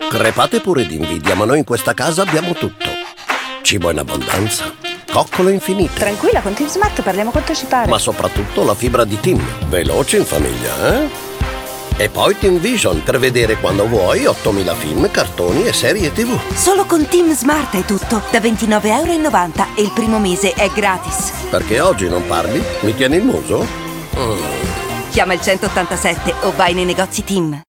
Crepate pure di invidia, ma noi in questa casa abbiamo tutto. Cibo in abbondanza, coccole infinite. Tranquilla, con Team Smart parliamo quanto ci pare. Ma soprattutto la fibra di Team. Veloce in famiglia, eh? E poi Team Vision per vedere quando vuoi 8000 film, cartoni e serie TV. Solo con Team Smart è tutto. Da 29,90 € e il primo mese è gratis. Perché oggi non parli? Mi tieni il muso? Chiama il 187 o vai nei negozi Team.